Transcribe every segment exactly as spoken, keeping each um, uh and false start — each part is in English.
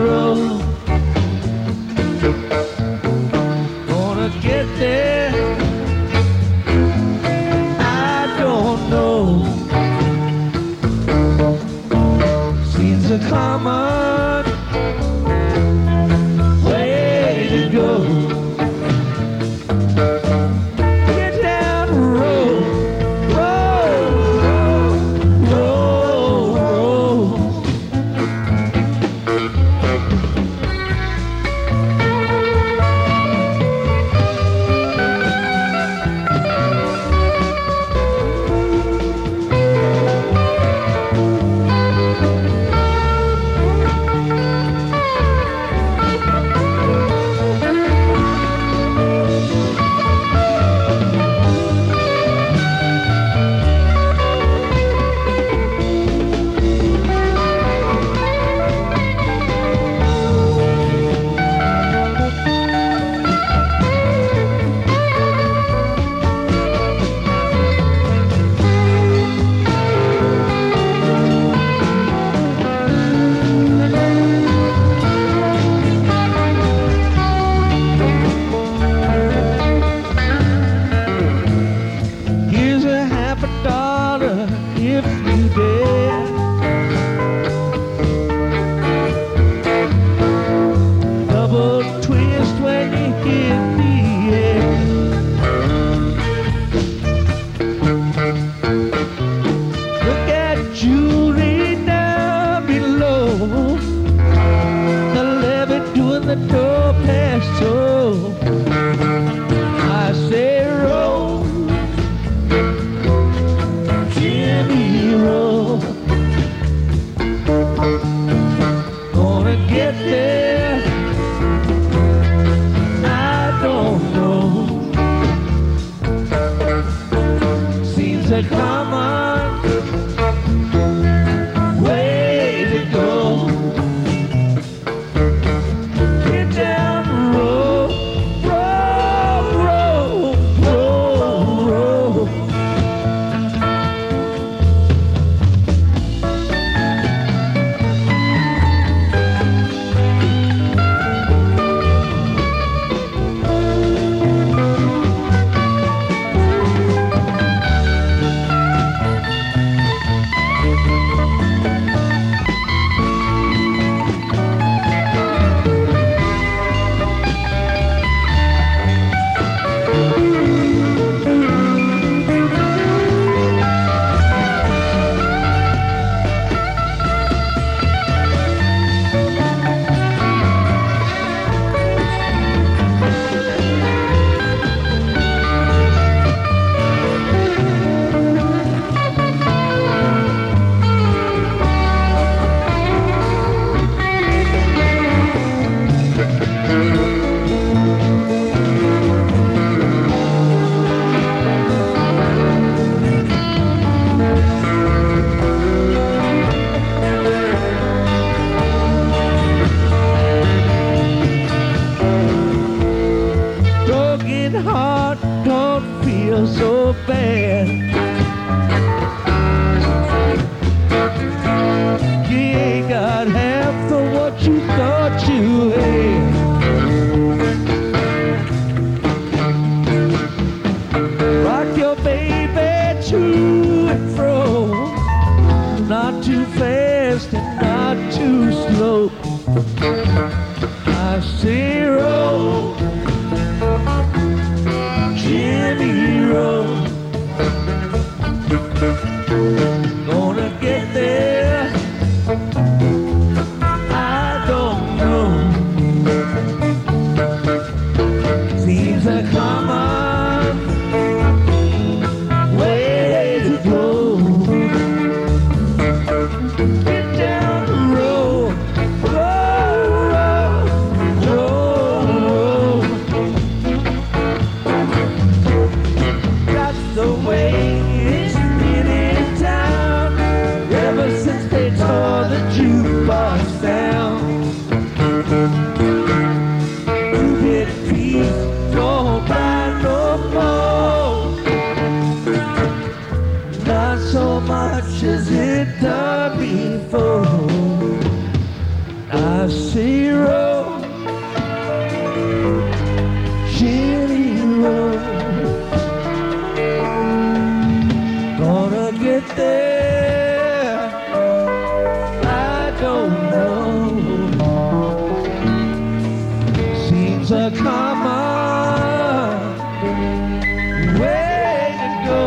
road. Gonna get there, I don't know. Seems a common way to go. Get down the road, road, road, road. Here's a half a dollar if you dare. Double twist when you hit the air. Look at Julie down below, the levee doing the door pass so. I say roll, Jimmy roll. Gonna get there, I don't know. Seems a common way to go. Get down the road, road, road, road, road. Broken heart don't feel so bad. You ain't got half of what you thought you had. Rock your baby to and fro, not too fast and not too slow. I say roll, Jimmy roll. Gonna get there, I don't know. Seems a common way to go. Get down the road, road, road, road. zero, Chili Road. Gonna get there, I don't know. Seems a common way to go.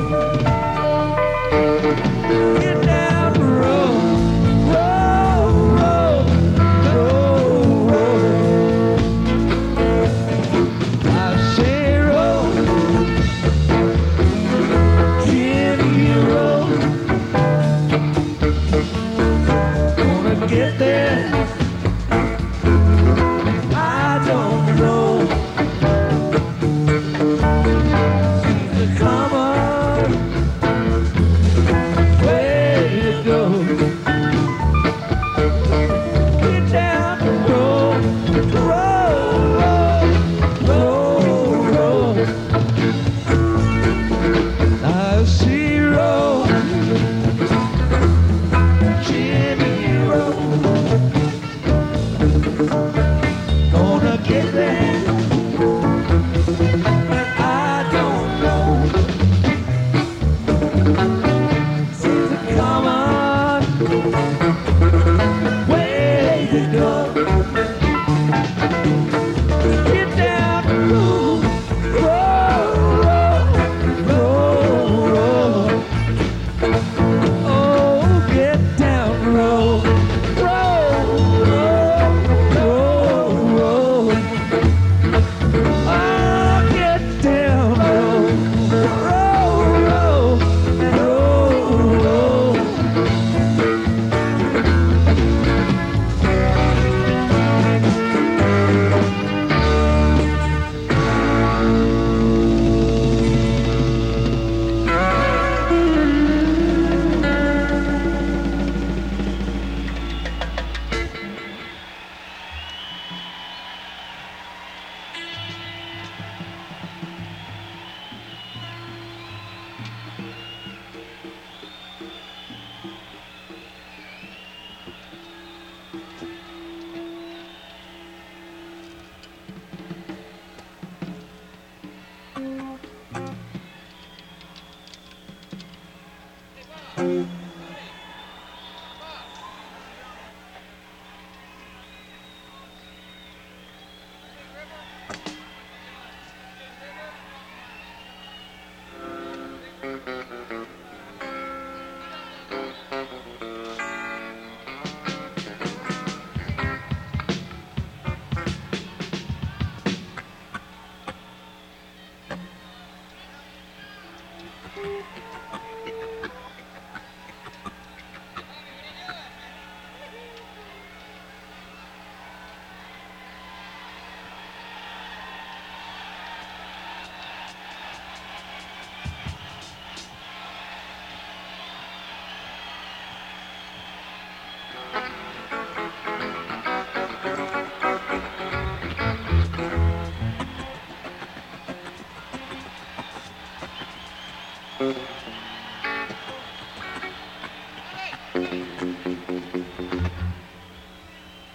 Get down the road, road, road, road, road. I say road, Jenny Road. Gonna get there, I don't know. Seems a common way to go. Get down the road, road, road, road, road. I see road, Jimmy Road. Gonna get there, but I don't know. Seems a common way to go. Get down the road, road, road, road. Oh, get down the road, road, road, road, road. Oh, get down the road, road, road, road, road. Thank you.